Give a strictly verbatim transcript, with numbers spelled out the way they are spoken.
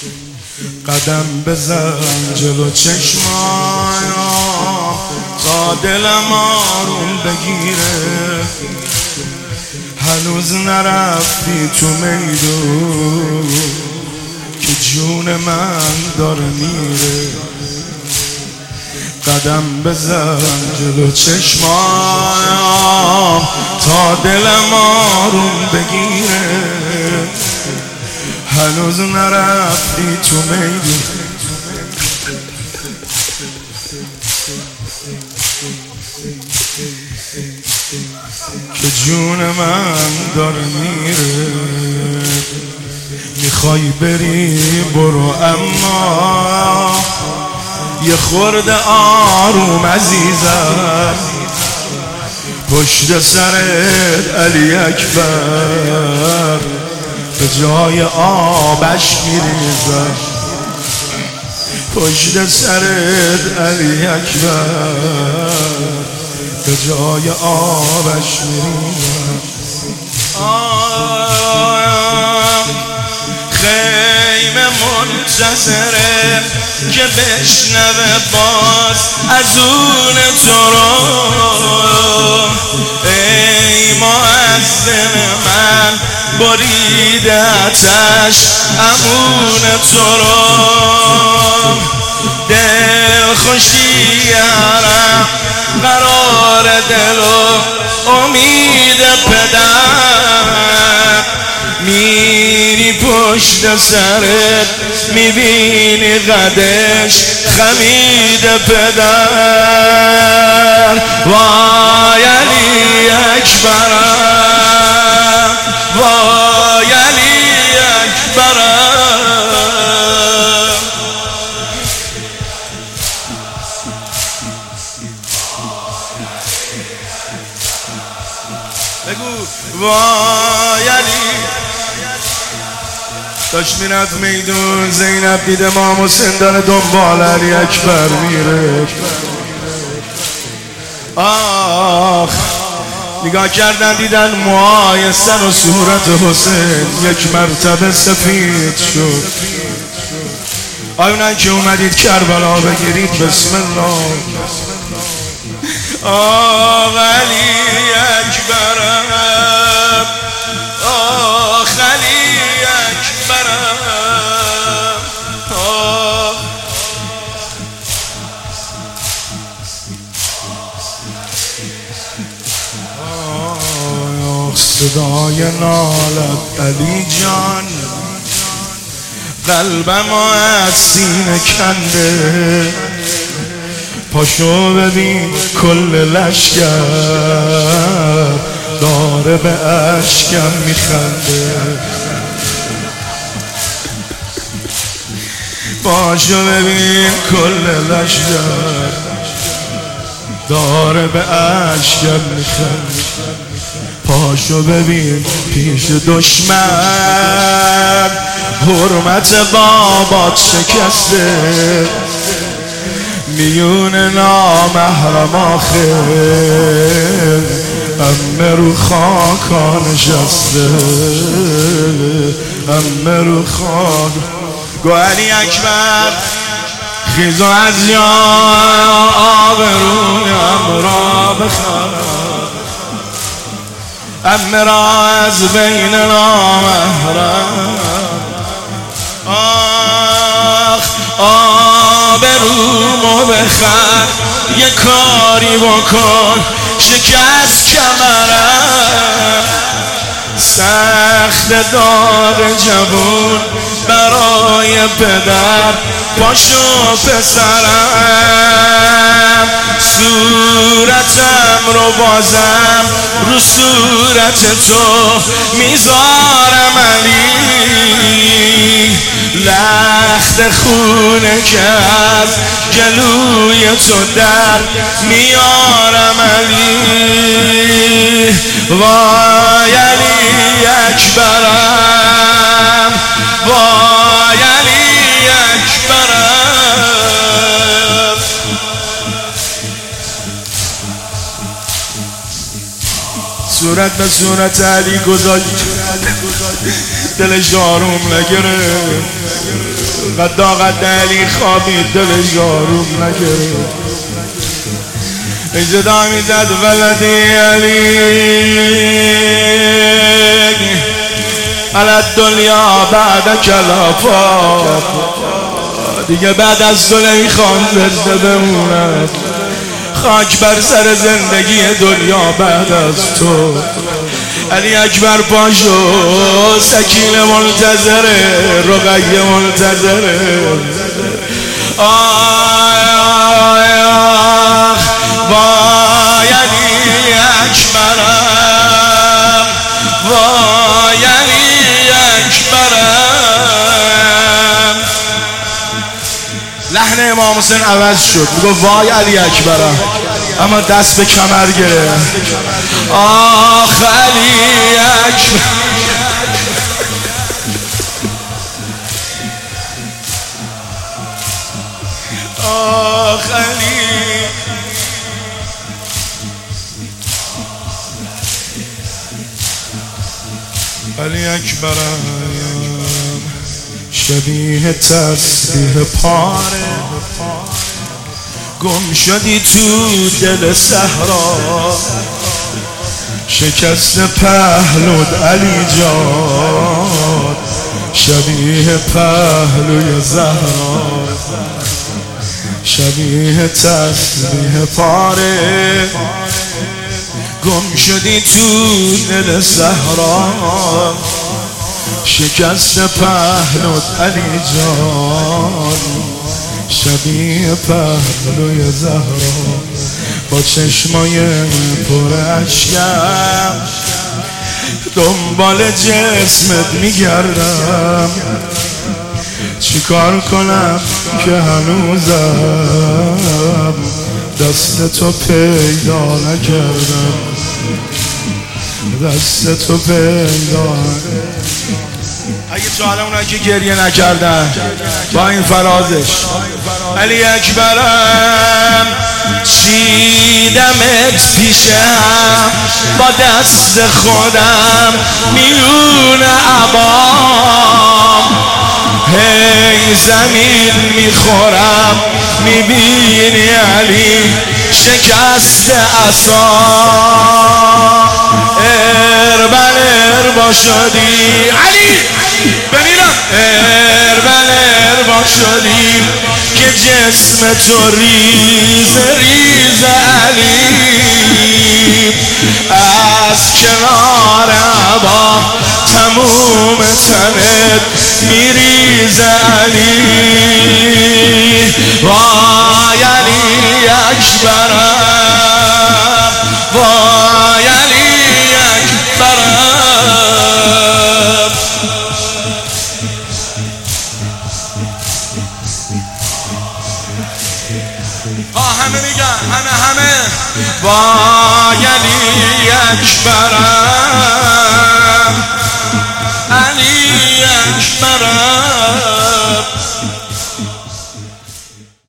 قدم بزن جلو چشمایم تا دلم آروم بگیره. هنوز نرفتی تو میدون که جون من داره میره. قدم بزن جلو چشمایم تا دلم آروم بگیره. هنوز نرفتی تو میدون که جون من داره میره. میخوای بری برو، اما یه خورده آروم عزیزم. پشت سرت علی اکبر به جای آبش میریزم. پشت سرت علی اکبر به جای آبش میریزم. خیمه منتظره که بشنوه باز از اون تو رو. ای مؤذن من بریده آتش امون تو رو. دل خوشی حرم قرار دل و امید پدر. میری پشت سرت میبینی قدش خمید پدر. وای علی اکبرم، وای علی اکبرم. بگو وای علی. داشت میرد میدون، زینب دید امام حسین داره دنبال علی اکبر میره. آخ نگاه کردن دیدن موهای سر و صورت حسین یک مرتبه سفید شد. آیونن که اومدید کربلا بگیرید بسم الله. آه علی اکبرم، آه علی اکبرم. آه آه صدای نالت علی جان قلبم از سینه کنده. پاشو ببین کل لشکر داره به اشکم میخنده. پاشو ببین کل لشکر داره به اشکم میخنده. پاشو ببین پیش دشمن حرمت بابات شکسته. میون نامحرم آخر امه رو خاکا نشسته. امه رو خاک. گو علی اکبر خیز و از یار آبرویم را بخرم. امه را از بین نامحرم. آخ آبرومو بخر یه کاری بکن شکست کمرم. سخت داغ جوون برای پدر. پاشو پسرم صورتم رو بازم رو صورت تو میذارم علی. لخت خونه که از گلوی تو در میارم علی. وای علی اکبرم، وای علی اکبرم. صورت به صورت علی گذاشت. دلش آروم نگرفت، قد قد علی خوابید دلش آروم نگرفت. ای صدا میزد ولدی علی على دنیا بعد کلافات، دیگه بعد از زلیخان زنده بموند، خاک بر سر زندگی دنیا بعد از تو. علی اکبر پاشو، سکینه منتظره، رقیه منتظره. آی آی آخ وای علی اکبرم، وای علی اکبرم. لحن امام حسین عوض شد، میگو وای علی اکبرم، اما دست به کمر گرفت. آخ علی اکبر، آخ علی. علی اکبرم شبیه تسبیح پاره، گم شدی تو دل صحرا، شکست پهلود علی جان، شبیه پهلوی زهرا، شبیه تسبیح پاره، گم شدی تو دل صحرا، شکست پهلود علی جان، شبیه پهلوی زهرا. با چشمای پر اشکم دنبال جسمت میگردم، چیکار کنم که هنوزم دست تو پیدا نکردم، دست تو پیدا. اگه تو حالا اونایی که گریه نکردن با این فرازش، علی اکبرم چیدمت پیشم، با دست خودم میون عبام، هی زمین میخورم میبینی علی شکست عصا، اربل اربا شدی علی، ببینم اربل اربا شدی که جسم تو ریز ریز علی، از کنار عبا تموم تنت میریز علی. وای علی اکبرم، وای علی اکبرم. آه همه میگن، همه همه وای علی اکبرم.